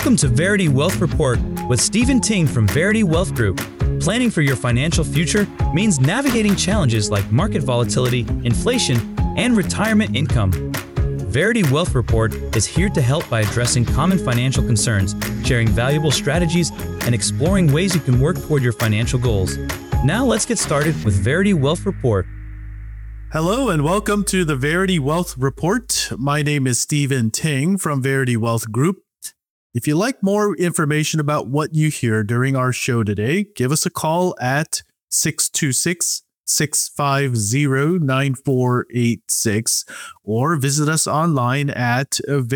Welcome to Verity Wealth Report with Stephen Ting from Verity Wealth Group. Planning for your financial future means navigating challenges like market volatility, inflation, and retirement income. Verity Wealth Report is here to help by addressing common financial concerns, sharing valuable strategies, and exploring ways you can work toward your financial goals. Now let's get started with Verity Wealth Report. Hello and welcome to the Verity Wealth Report. My name is Stephen Ting from Verity Wealth Group. If you'd like more information about what you hear during our show today, give us a call at 626-650-9486 or visit us online at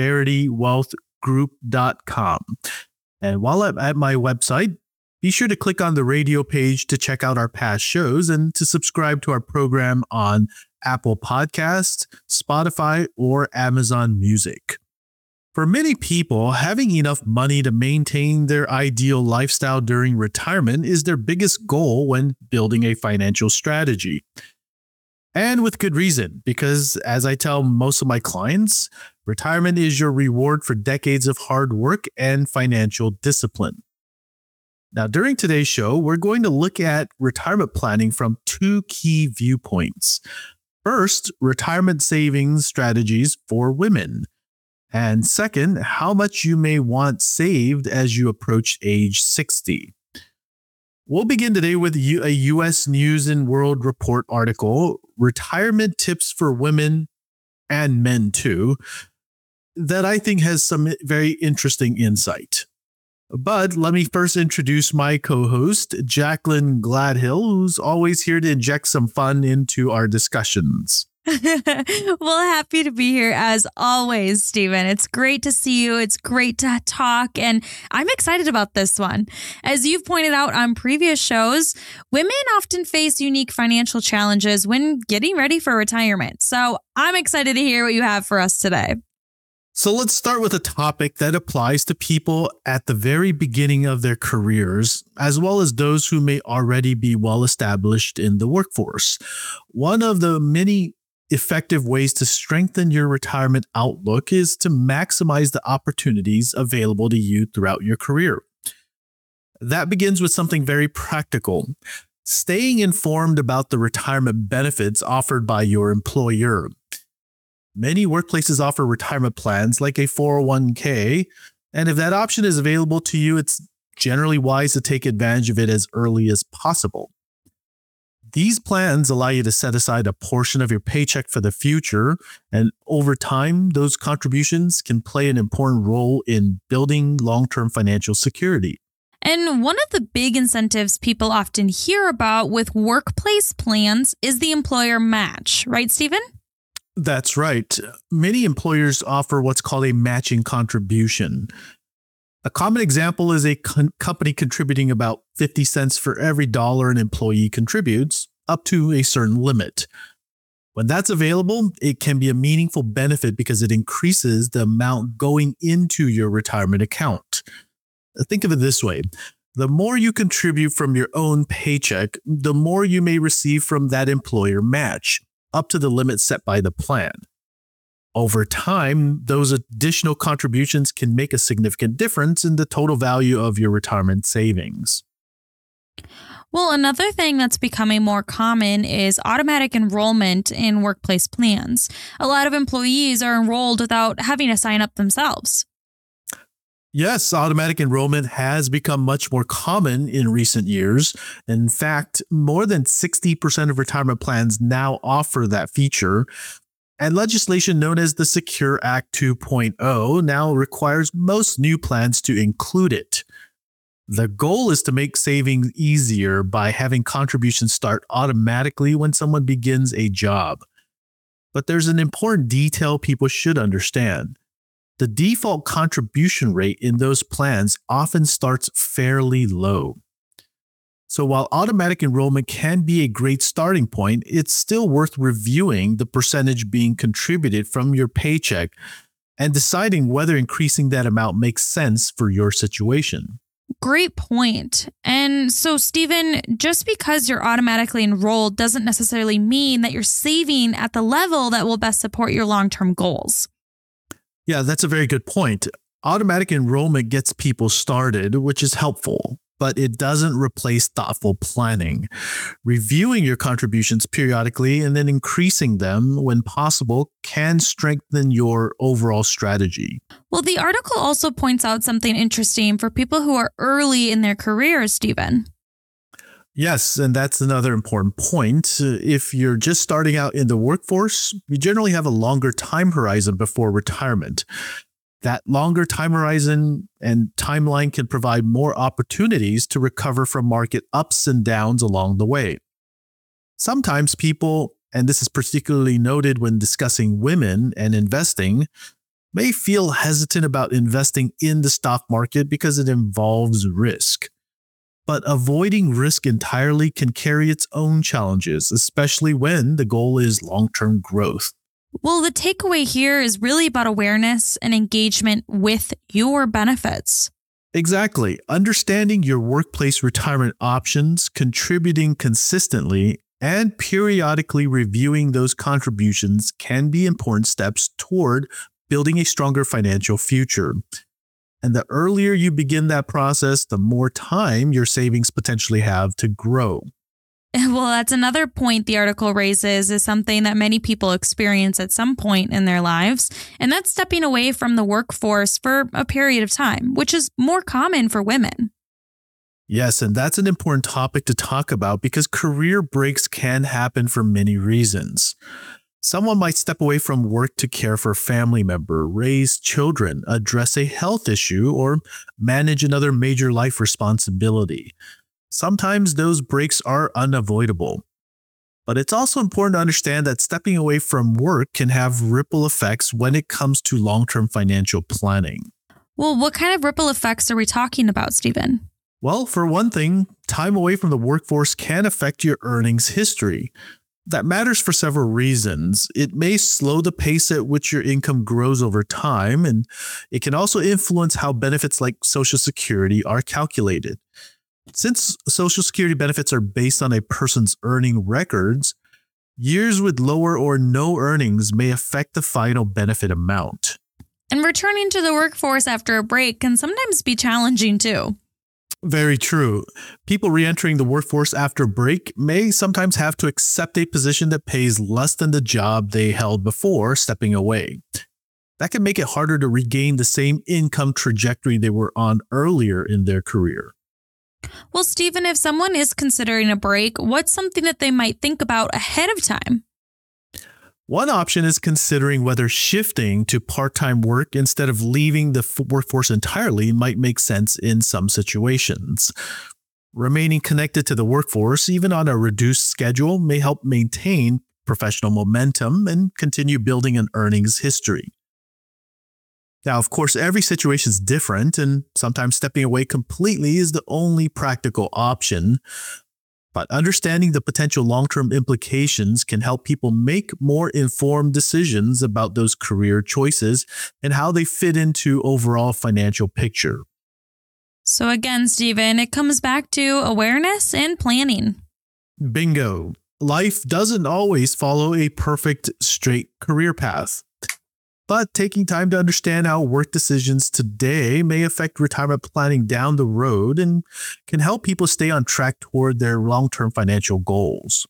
veritywealthgroup.com. And while I'm at my website, be sure to click on the radio page to check out our past shows and to subscribe to our program on Apple Podcasts, Spotify, or Amazon Music. For many people, having enough money to maintain their ideal lifestyle during retirement is their biggest goal when building a financial strategy. And with good reason, because as I tell most of my clients, retirement is your reward for decades of hard work and financial discipline. Now, during today's show, we're going to look at retirement planning from two key viewpoints. First, retirement savings strategies for women. And second, how much you may want saved as you approach age 60. We'll begin today with a U.S. News and World Report article, Retirement Tips for Women and Men Too, that I think has some very interesting insight. But let me first introduce my co-host, Jacqueline Gladhill, who's always here to inject some fun into our discussions. Well, happy to be here as always, Stephen. It's great to see you. It's great to talk, and I'm excited about this one. As you've pointed out on previous shows, women often face unique financial challenges when getting ready for retirement. So I'm excited to hear what you have for us today. So let's start with a topic that applies to people at the very beginning of their careers, as well as those who may already be well established in the workforce. One of the many effective ways to strengthen your retirement outlook is to maximize the opportunities available to you throughout your career. That begins with something very practical: staying informed about the retirement benefits offered by your employer. Many workplaces offer retirement plans like a 401k, and if that option is available to you, it's generally wise to take advantage of it as early as possible. These plans allow you to set aside a portion of your paycheck for the future, and over time, those contributions can play an important role in building long-term financial security. And one of the big incentives people often hear about with workplace plans is the employer match, right, Stephen? That's right. Many employers offer what's called a matching contribution. A common example is a company contributing about 50 cents for every dollar an employee contributes, up to a certain limit. When that's available, it can be a meaningful benefit because it increases the amount going into your retirement account. Think of it this way: the more you contribute from your own paycheck, the more you may receive from that employer match, up to the limit set by the plan. Over time, those additional contributions can make a significant difference in the total value of your retirement savings. Well, another thing that's becoming more common is automatic enrollment in workplace plans. A lot of employees are enrolled without having to sign up themselves. Yes, automatic enrollment has become much more common in recent years. In fact, more than 60% of retirement plans now offer that feature. And legislation known as the Secure Act 2.0 now requires most new plans to include it. The goal is to make saving easier by having contributions start automatically when someone begins a job. But there's an important detail people should understand. The default contribution rate in those plans often starts fairly low. So while automatic enrollment can be a great starting point, it's still worth reviewing the percentage being contributed from your paycheck and deciding whether increasing that amount makes sense for your situation. Great point. And so, Stephen, just because you're automatically enrolled doesn't necessarily mean that you're saving at the level that will best support your long-term goals. Yeah, that's a very good point. Automatic enrollment gets people started, which is helpful, but it doesn't replace thoughtful planning. Reviewing your contributions periodically and then increasing them when possible can strengthen your overall strategy. Well, the article also points out something interesting for people who are early in their careers, Stephen. Yes, and that's another important point. If you're just starting out in the workforce, you generally have a longer time horizon before retirement. That longer time horizon and timeline can provide more opportunities to recover from market ups and downs along the way. Sometimes people, and this is particularly noted when discussing women and investing, may feel hesitant about investing in the stock market because it involves risk. But avoiding risk entirely can carry its own challenges, especially when the goal is long-term growth. Well, the takeaway here is really about awareness and engagement with your benefits. Exactly. Understanding your workplace retirement options, contributing consistently, and periodically reviewing those contributions can be important steps toward building a stronger financial future. And the earlier you begin that process, the more time your savings potentially have to grow. Well, that's another point the article raises, is something that many people experience at some point in their lives, and that's stepping away from the workforce for a period of time, which is more common for women. Yes, and that's an important topic to talk about because career breaks can happen for many reasons. Someone might step away from work to care for a family member, raise children, address a health issue, or manage another major life responsibility. Sometimes those breaks are unavoidable. But it's also important to understand that stepping away from work can have ripple effects when it comes to long-term financial planning. Well, what kind of ripple effects are we talking about, Stephen? Well, for one thing, time away from the workforce can affect your earnings history. That matters for several reasons. It may slow the pace at which your income grows over time, and it can also influence how benefits like Social Security are calculated. Since Social Security benefits are based on a person's earning records, years with lower or no earnings may affect the final benefit amount. And returning to the workforce after a break can sometimes be challenging too. Very true. People re-entering the workforce after a break may sometimes have to accept a position that pays less than the job they held before stepping away. That can make it harder to regain the same income trajectory they were on earlier in their career. Well, Stephen, if someone is considering a break, what's something that they might think about ahead of time? One option is considering whether shifting to part-time work instead of leaving the workforce entirely might make sense in some situations. Remaining connected to the workforce, even on a reduced schedule, may help maintain professional momentum and continue building an earnings history. Now, of course, every situation is different, and sometimes stepping away completely is the only practical option. But understanding the potential long-term implications can help people make more informed decisions about those career choices and how they fit into overall financial picture. So again, Stephen, it comes back to awareness and planning. Bingo. Life doesn't always follow a perfect straight career path. But taking time to understand how work decisions today may affect retirement planning down the road and can help people stay on track toward their long-term financial goals.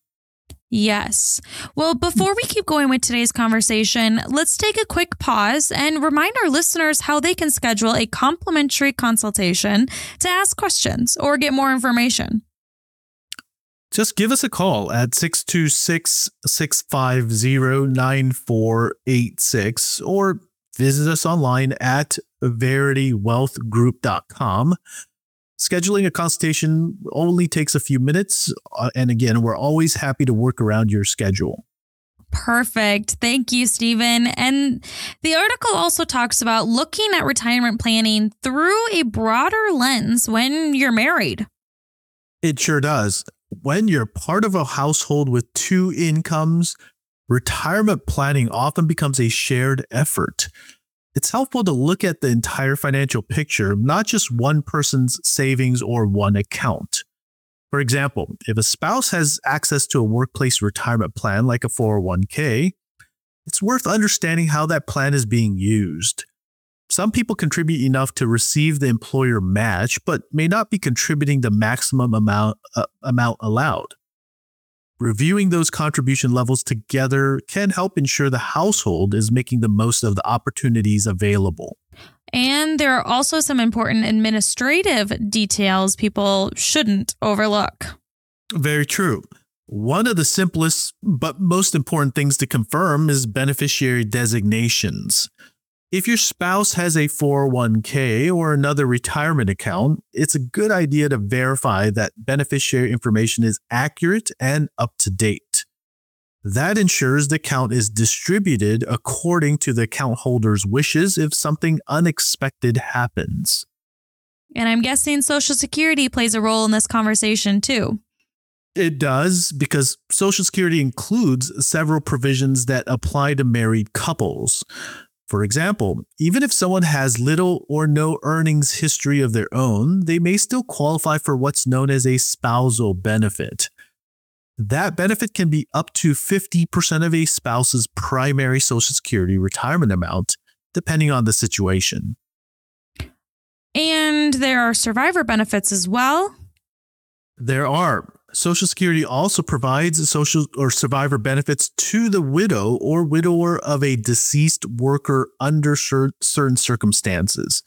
Yes. Well, before we keep going with today's conversation, let's take a quick pause and remind our listeners how they can schedule a complimentary consultation to ask questions or get more information. Just give us a call at 626-650-9486 or visit us online at veritywealthgroup.com. Scheduling a consultation only takes a few minutes. And again, we're always happy to work around your schedule. Perfect. Thank you, Stephen. And the article also talks about looking at retirement planning through a broader lens when you're married. It sure does. When you're part of a household with two incomes, retirement planning often becomes a shared effort. It's helpful to look at the entire financial picture, not just one person's savings or one account. For example, if a spouse has access to a workplace retirement plan like a 401k, it's worth understanding how that plan is being used. Some people contribute enough to receive the employer match, but may not be contributing the maximum amount allowed. Reviewing those contribution levels together can help ensure the household is making the most of the opportunities available. And there are also some important administrative details people shouldn't overlook. Very true. One of the simplest but most important things to confirm is beneficiary designations. If your spouse has a 401k or another retirement account, it's a good idea to verify that beneficiary information is accurate and up to date. That ensures the account is distributed according to the account holder's wishes if something unexpected happens. And I'm guessing Social Security plays a role in this conversation too. It does, because Social Security includes several provisions that apply to married couples. For example, even if someone has little or no earnings history of their own, they may still qualify for what's known as a spousal benefit. That benefit can be up to 50% of a spouse's primary Social Security retirement amount, depending on the situation. And there are survivor benefits as well. There are. Social Security also provides social or survivor benefits to the widow or widower of a deceased worker under certain circumstances.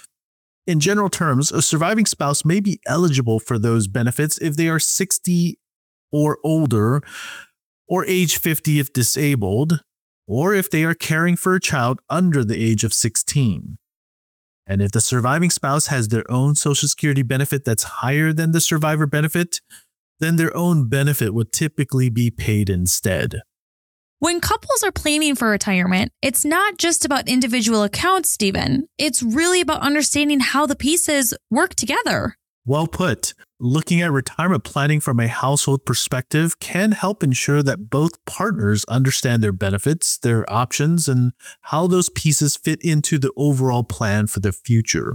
In general terms, a surviving spouse may be eligible for those benefits if they are 60 or older, or age 50 if disabled, or if they are caring for a child under the age of 16. And if the surviving spouse has their own Social Security benefit that's higher than the survivor benefit, then their own benefit would typically be paid instead. When couples are planning for retirement, it's not just about individual accounts, Stephen. It's really about understanding how the pieces work together. Well put. Looking at retirement planning from a household perspective can help ensure that both partners understand their benefits, their options, and how those pieces fit into the overall plan for the future.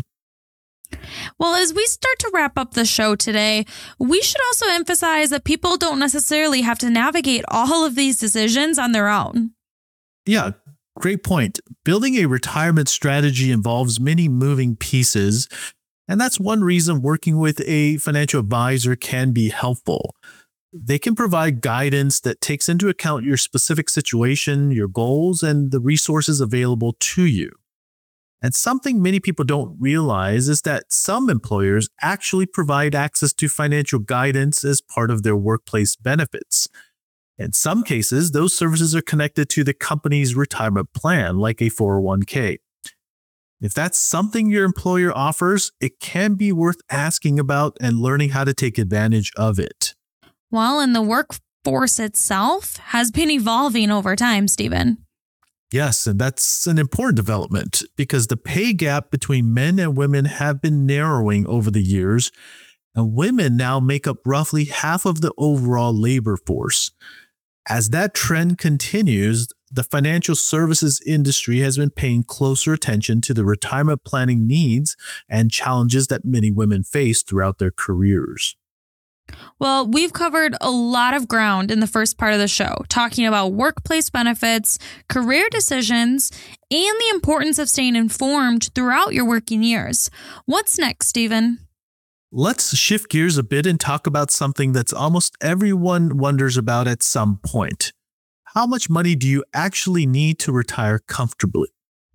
Well, as we start to wrap up the show today, we should also emphasize that people don't necessarily have to navigate all of these decisions on their own. Yeah, great point. Building a retirement strategy involves many moving pieces, and that's one reason working with a financial advisor can be helpful. They can provide guidance that takes into account your specific situation, your goals, and the resources available to you. And something many people don't realize is that some employers actually provide access to financial guidance as part of their workplace benefits. In some cases, those services are connected to the company's retirement plan, like a 401k. If that's something your employer offers, it can be worth asking about and learning how to take advantage of it. Well, and the workforce itself has been evolving over time, Stephen. Yes, and that's an important development because the pay gap between men and women have been narrowing over the years, and women now make up roughly half of the overall labor force. As that trend continues, the financial services industry has been paying closer attention to the retirement planning needs and challenges that many women face throughout their careers. Well, we've covered a lot of ground in the first part of the show, talking about workplace benefits, career decisions, and the importance of staying informed throughout your working years. What's next, Stephen? Let's shift gears a bit and talk about something that's almost everyone wonders about at some point. How much money do you actually need to retire comfortably?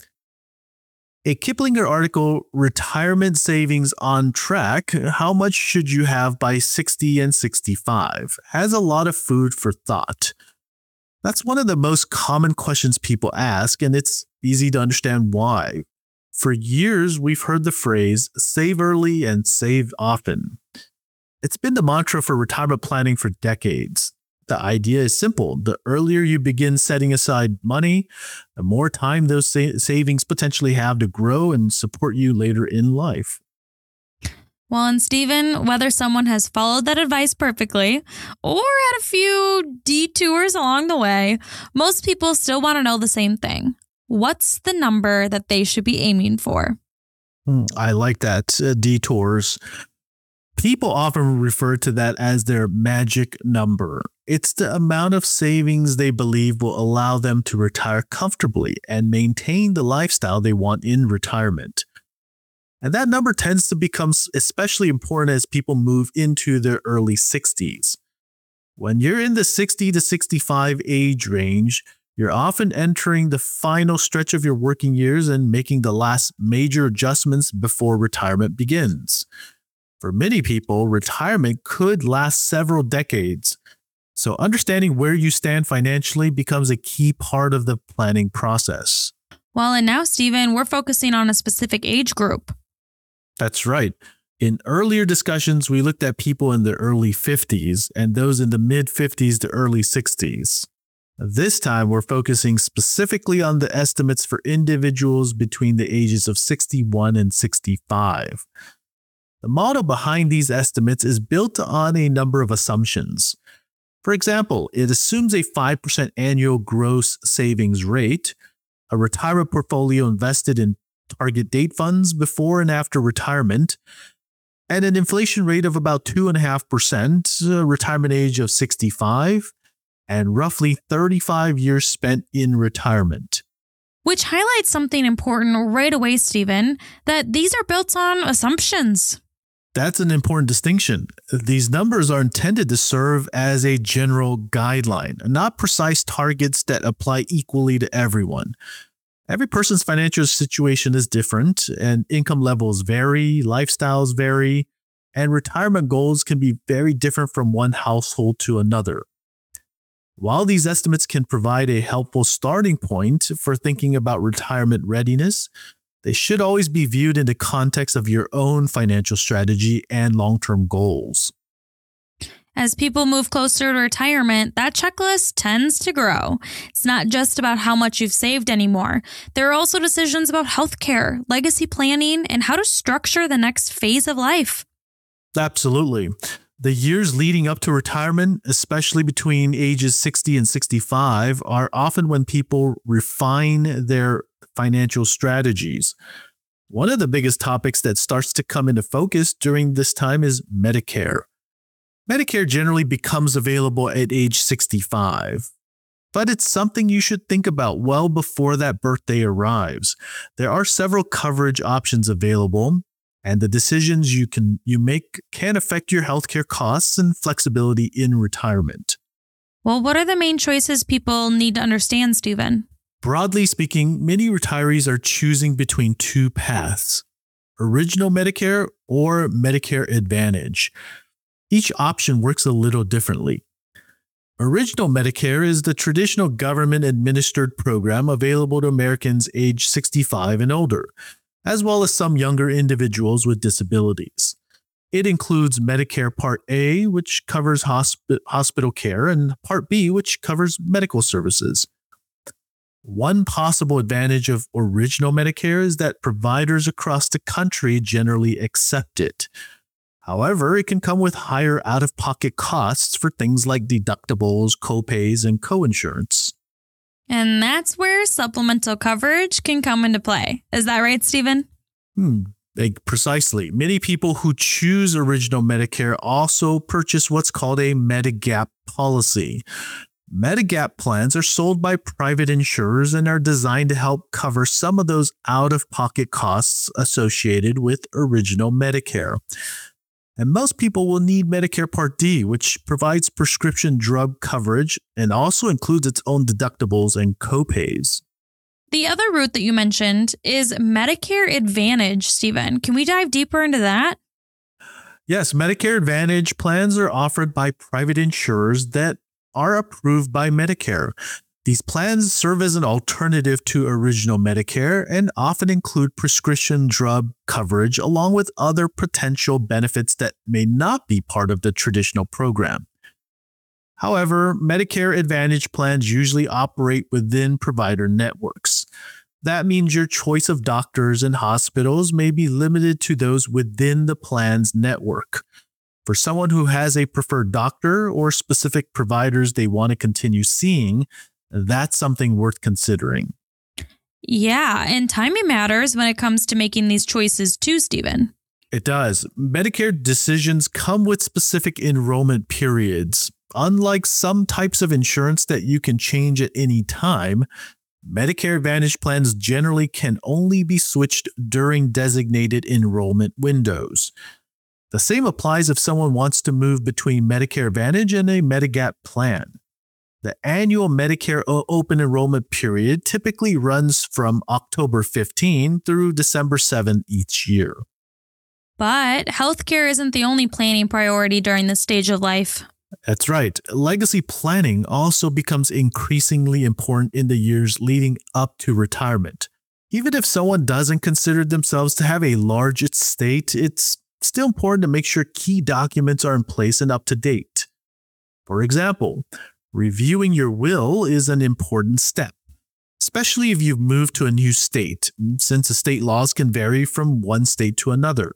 A Kiplinger article, Retirement Savings on Track, How Much Should You Have by 60 and 65, has a lot of food for thought. That's one of the most common questions people ask, and it's easy to understand why. For years, we've heard the phrase, save early and save often. It's been the mantra for retirement planning for decades. The idea is simple. The earlier you begin setting aside money, the more time those savings potentially have to grow and support you later in life. Well, and Stephen, whether someone has followed that advice perfectly or had a few detours along the way, most people still want to know the same thing. What's the number that they should be aiming for? I like that. Detours. People often refer to that as their magic number. It's the amount of savings they believe will allow them to retire comfortably and maintain the lifestyle they want in retirement. And that number tends to become especially important as people move into their early 60s. When you're in the 60 to 65 age range, you're often entering the final stretch of your working years and making the last major adjustments before retirement begins. For many people, retirement could last several decades. So understanding where you stand financially becomes a key part of the planning process. Well, and now, Stephen, we're focusing on a specific age group. That's right. In earlier discussions, we looked at people in the early 50s and those in the mid 50s to early 60s. This time, we're focusing specifically on the estimates for individuals between the ages of 61 and 65. The model behind these estimates is built on a number of assumptions. For example, it assumes a 5% annual gross savings rate, a retirement portfolio invested in target date funds before and after retirement, and an inflation rate of about 2.5%, a retirement age of 65, and roughly 35 years spent in retirement. Which highlights something important right away, Stephen, that these are built on assumptions. That's an important distinction. These numbers are intended to serve as a general guideline, not precise targets that apply equally to everyone. Every person's financial situation is different, and income levels vary, lifestyles vary, and retirement goals can be very different from one household to another. While these estimates can provide a helpful starting point for thinking about retirement readiness, they should always be viewed in the context of your own financial strategy and long-term goals. As people move closer to retirement, that checklist tends to grow. It's not just about how much you've saved anymore. There are also decisions about healthcare, legacy planning, and how to structure the next phase of life. Absolutely. The years leading up to retirement, especially between ages 60 and 65, are often when people refine their financial strategies. One of the biggest topics that starts to come into focus during this time is Medicare. Medicare generally becomes available at age 65, but it's something you should think about well before that birthday arrives. There are several coverage options available, and the decisions you make can affect your healthcare costs and flexibility in retirement. Well, what are the main choices people need to understand, Stephen? Broadly speaking, many retirees are choosing between two paths: Original Medicare or Medicare Advantage. Each option works a little differently. Original Medicare is the traditional government-administered program available to Americans age 65 and older, as well as some younger individuals with disabilities. It includes Medicare Part A, which covers hospital care, and Part B, which covers medical services. One possible advantage of Original Medicare is that providers across the country generally accept it. However, it can come with higher out-of-pocket costs for things like deductibles, copays, and coinsurance. And that's where supplemental coverage can come into play. Is that right, Stephen? Precisely. Many people who choose Original Medicare also purchase what's called a Medigap policy. Medigap plans are sold by private insurers and are designed to help cover some of those out-of-pocket costs associated with Original Medicare. And most people will need Medicare Part D, which provides prescription drug coverage and also includes its own deductibles and copays. The other route that you mentioned is Medicare Advantage, Stephen. Can we dive deeper into that? Yes, Medicare Advantage plans are offered by private insurers that are approved by Medicare. These plans serve as an alternative to Original Medicare and often include prescription drug coverage along with other potential benefits that may not be part of the traditional program. However, Medicare Advantage plans usually operate within provider networks. That means your choice of doctors and hospitals may be limited to those within the plan's network. For someone who has a preferred doctor or specific providers they want to continue seeing, that's something worth considering. Yeah, and timing matters when it comes to making these choices too, Stephen. It does. Medicare decisions come with specific enrollment periods. Unlike some types of insurance that you can change at any time, Medicare Advantage plans generally can only be switched during designated enrollment windows. The same applies if someone wants to move between Medicare Advantage and a Medigap plan. The annual Medicare open enrollment period typically runs from October 15 through December 7 each year. But healthcare isn't the only planning priority during this stage of life. That's right. Legacy planning also becomes increasingly important in the years leading up to retirement. Even if someone doesn't consider themselves to have a large estate, it's still important to make sure key documents are in place and up to date. For example, reviewing your will is an important step, especially if you've moved to a new state, since estate laws can vary from one state to another.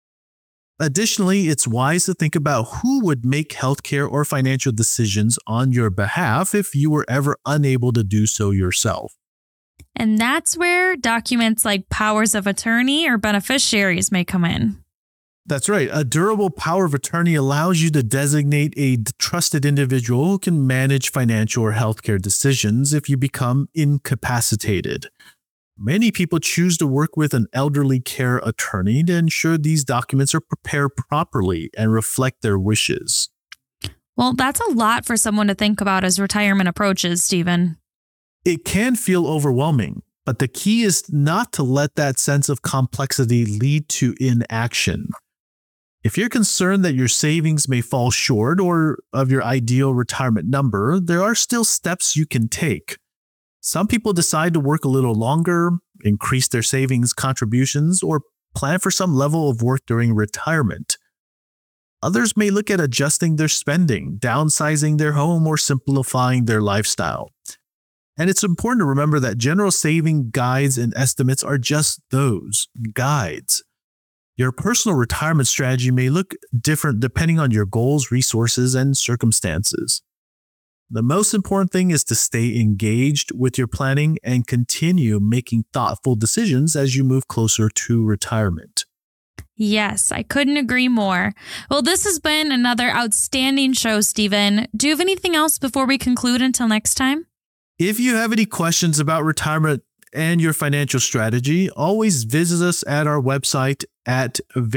Additionally, it's wise to think about who would make healthcare or financial decisions on your behalf if you were ever unable to do so yourself. And that's where documents like powers of attorney or beneficiaries may come in. That's right. A durable power of attorney allows you to designate a trusted individual who can manage financial or healthcare decisions if you become incapacitated. Many people choose to work with an elderly care attorney to ensure these documents are prepared properly and reflect their wishes. Well, that's a lot for someone to think about as retirement approaches, Stephen. It can feel overwhelming, but the key is not to let that sense of complexity lead to inaction. If you're concerned that your savings may fall short or of your ideal retirement number, there are still steps you can take. Some people decide to work a little longer, increase their savings contributions, or plan for some level of work during retirement. Others may look at adjusting their spending, downsizing their home, or simplifying their lifestyle. And it's important to remember that general saving guides and estimates are just those, guides. Your personal retirement strategy may look different depending on your goals, resources, and circumstances. The most important thing is to stay engaged with your planning and continue making thoughtful decisions as you move closer to retirement. Yes, I couldn't agree more. Well, this has been another outstanding show, Stephen. Do you have anything else before we conclude until next time? If you have any questions about retirement and your financial strategy, always visit us at our website at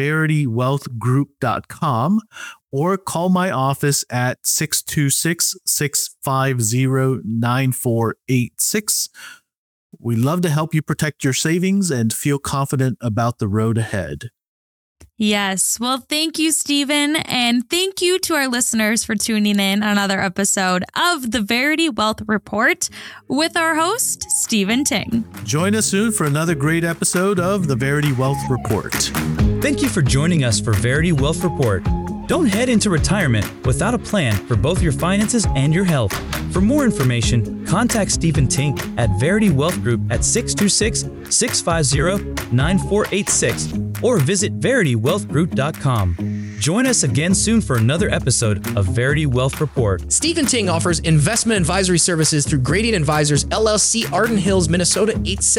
veritywealthgroup.com or call my office at 626-650-9486. We love to help you protect your savings and feel confident about the road ahead. Yes. Well, thank you, Stephen. And thank you to our listeners for tuning in on another episode of the Verity Wealth Report with our host, Stephen Ting. Join us soon for another great episode of the Verity Wealth Report. Thank you for joining us for Verity Wealth Report. Don't head into retirement without a plan for both your finances and your health. For more information, contact Stephen Ting at Verity Wealth Group at 626-650-9486 or visit veritywealthgroup.com. Join us again soon for another episode of Verity Wealth Report. Stephen Ting offers investment advisory services through Gradient Advisors, LLC, Arden Hills, Minnesota,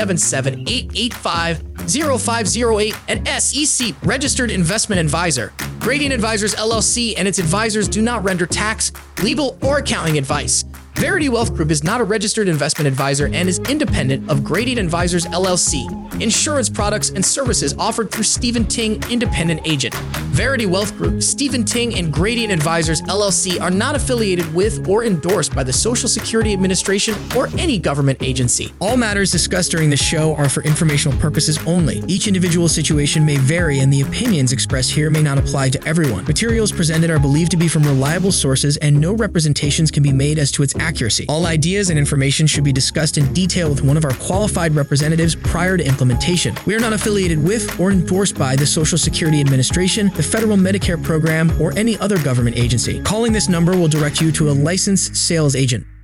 877-885-0508, and SEC, Registered Investment Advisor. Gradient Advisors, LLC, and its advisors do not render tax, legal, or accounting advice. Verity Wealth Group is not a registered investment advisor and is independent of Gradient Advisors, LLC. Insurance products and services offered through Stephen Ting, independent agent. Verity Wealth Group, Stephen Ting, and Gradient Advisors, LLC are not affiliated with or endorsed by the Social Security Administration or any government agency. All matters discussed during the show are for informational purposes only. Each individual situation may vary, and the opinions expressed here may not apply to everyone. Materials presented are believed to be from reliable sources, and no representations can be made as to its accuracy. All ideas and information should be discussed in detail with one of our qualified representatives prior to implementation. We are not affiliated with or endorsed by the Social Security Administration, the Federal Medicare Program, or any other government agency. Calling this number will direct you to a licensed sales agent.